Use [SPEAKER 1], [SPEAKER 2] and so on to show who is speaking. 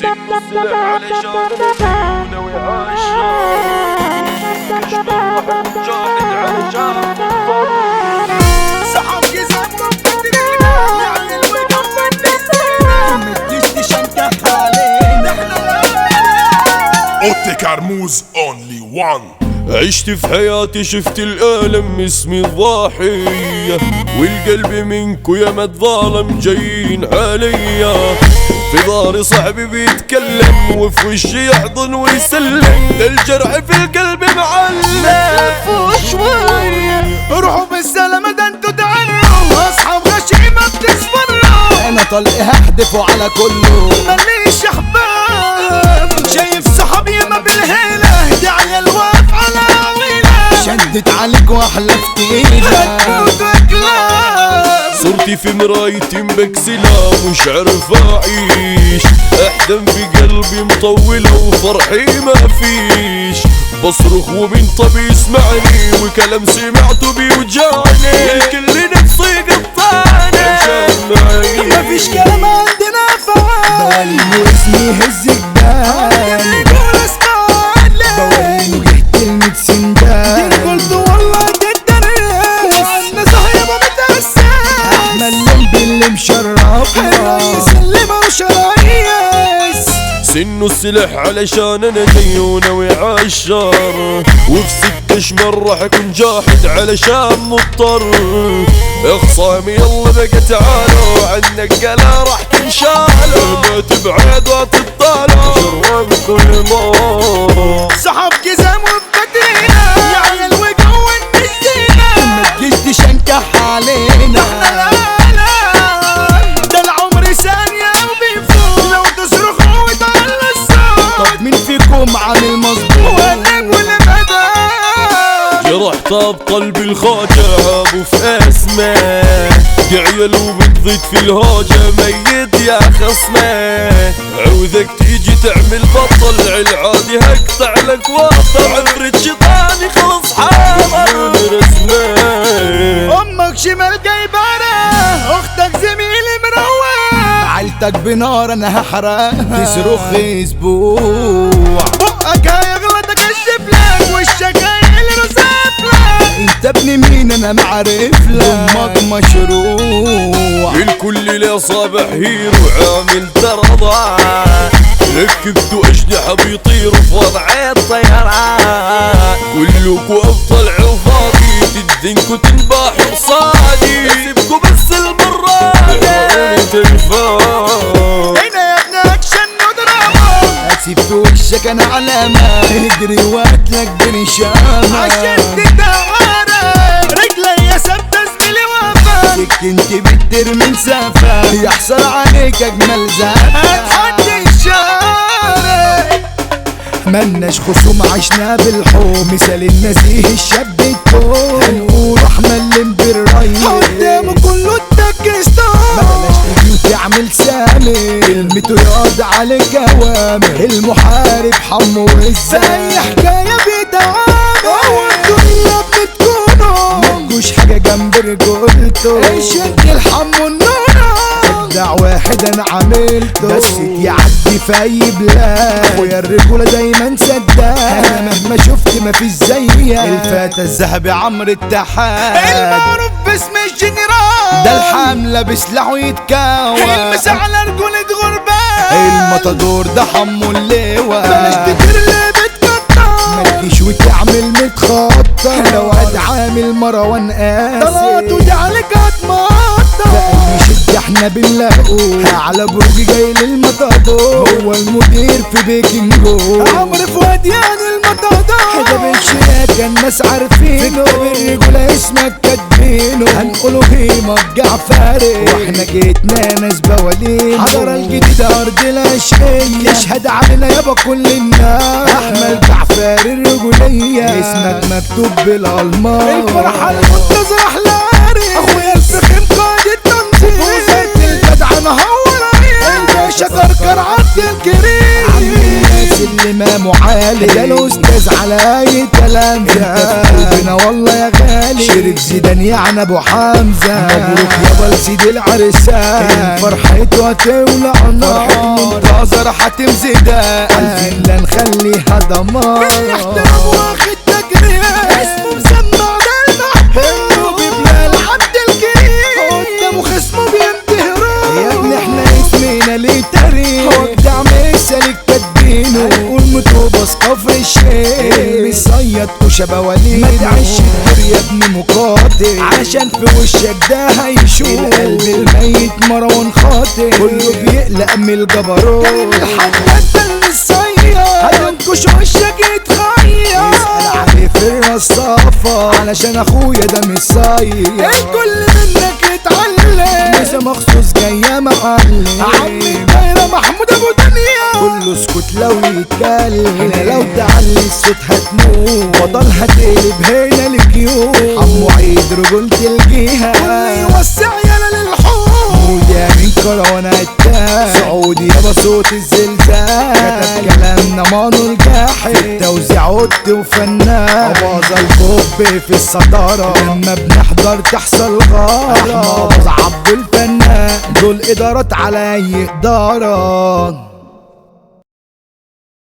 [SPEAKER 1] سن السلاح علشان وناوي عالشام اشبه واحد مجاهد علشان
[SPEAKER 2] صحاب جزام مبتدرين يعني الوجه مبتدرين متجيش تشنكح علينا احنا
[SPEAKER 3] اوتي كرموز اونلي وان.
[SPEAKER 1] عشت في حياتي شفت الألم اسمي الضاحية والقلب منكو يا متظالم جايين عليا في ظهري صاحبي بيتكلم وفي وشي يحضن ويسلم ده الجرح في القلب معلم
[SPEAKER 2] شوية روحوا بالسلامة ده انتو تعالوا اصحاب غشيمة بتسفروا انا طلقي هحدفه على كله ماليش احباب شايف صحابي ما بالهيلة دي عيال واقف على عويلة شدت عليك واحلفت ايدك هتموت وكلاب
[SPEAKER 1] صورتي في مرايتي مبكسلة مش عارف اعيش احزن في قلبي مطولة وفرحي ما فيش بصرخ ومن طب يسمعني وكلام سمعته بيوجعني الكل نفسي قطعني
[SPEAKER 2] مفيش كلام عندنا فعال واسمي هز الجبال يقول اسمعني بورينه جه كلمة سندال دي قلت والله تتدرس وعنا صاحبه متأسس احنا اللي مشرفنا الرئيس اللي مش رئيس
[SPEAKER 1] سنه السلاح علشان انا جاي وناوي عالشر وفي سكة شمر راح اكون جاحد علشان مضطر اخصامي يلا بقى تعالوا عنك قلا راح تنشالوا ما تبعد وتطالوا جربكم الموت
[SPEAKER 2] صحاب جزام وبدرينا يعني الوجه والنسينا ما تجيش تشنكح علينا احنا ده العمر ثانية وبيفوت لو تصرخوا ويطلع الصوت طب مين فيكم عامل مظبوط وقلب ولا بدا
[SPEAKER 1] جرحت بقلبي الخواجة ابو في اسمه عيال وبتضيت في الهوجة ميت يا خصمه عوذك تيجي تعمل بطل العادي هقطع لك وطل عفرة شيطاني خلص حاضر رسمه
[SPEAKER 2] امك شمال جايبانا اختك زميلي مروق عيلتك بنار انا هحرق تصرخ اسبوع بقك هيغلط اكشف لك وشك هيرصف لك انت ابن مين انا معرف لك امك مشروع
[SPEAKER 1] الكل له صابح هيرو عامل ترضى ركبتوا اجنحة بيطيروا في وضع الطيران كلكوا ابطال عفاضي تدنكوا تنباحوا قصادي سيبكوا بس المرة تلفون
[SPEAKER 2] هنا يا ابن اكشن ودراما اسيب في وشك انا علامة اجري وقتلك بنشامة عشان تتعارك رجلي ثابتة زميلي وفا سكنتي بترمي مسافة يحصل عليك اجمل زفة هتحدي الشارع ملناش خصوم عشنا بالحب مثال النزيه الشاب الكون هنقول احنا اللي بالرأي قدامه كله التكستان مبلاش تيجي وتعمل سامي كلمته يقضي على الجوامع المحارب حمو الزام اي حكاية بيتعامل هو الدنيا بتكونه ملوش حاجة جنب رجولته الشد الحمو النور ابدع واحد انا عملته بس يعدي في اي بلاد ويا الرجولة دايما سداد انا مهما شفت مفيش زيها الفتى الذهبي عمرو التحال المعروف باسم الجنرال ده الحملة بسلاحه يتكون المس على رجولة غربان المطادور ده حمو اللواء بلاش تدير اللي بتقطع ما تجيش وتعمل متخطر لو عامل مروان قاسي طلعتوا دي عليك هتمطر بأي شدة احنا بنلاقوه على برج جاي للمطادور هو المدير في بيكنجو عمرو فؤاد يعني المطادور حاجة بالشياكة الناس عارفينه في كتاب الرجولة اسمك كاتبينه هنقوله هيما بجعفري واحنا جيتنا ناس بوالين حضرة الجديدة أرض العشقية يشهد علينا يابا كل الناس أحمد جعفري الرجولية اسمك مكتوب بالألماس الفرحة المنتظرة أحلاري أخويا الفخم قائد التنظيم وزارة الجدع أنا هو العين الباشا كركر عبد الكريم الامام علي ده الاستاذ على اي كلام ده قلبنا والله يا غالي شريف زيدان يعني ابو حمزه مبروك يابا لسيدي العرسان فرحته هتولع نار فرحة منتظر حاتم زيدان عايزين لا نخليها دمار بالاحترام واخد تجريح اسمه مسمع ده المحبوب بلال عبد الكريم قدامه خصمه بينتهروا يا ابني احنا اسمنا ليه تاريخ وجدع مثالك كاتبينه هنقول متوبس كفر الشيخ المصيد وشبه وليد ما تعيش الدور يا ابني مقاتل عشان في وشك ده هيشوف القلب الميت مروان خاطر كله بيقلق من الجبروت الحاجات ده المصيد هتنكش وشك يتخير يسأل عليه في الرصافة علشان اخويا ده مصيد الكل منك يتعلم ميزة مخصوص جاية معلم عمي الدايرة محمود ابو دنيا كله اسكت لو يتكلم هنا لو تعلي الصوت هتموت بطل هتقلب هنا الجيوب عمو عيد رجولة الجهة كله يوسع يالا للحوم وده من كروان التاج سعودي يابا صوت الزلزال كتب كلامنا مانو الجاحد في التوزيع عد وفنان أباظة البوب في الصدارة لما بنحضر تحصل غارة احنا أباظة عبد الفنان دول إدارات على أي إدارة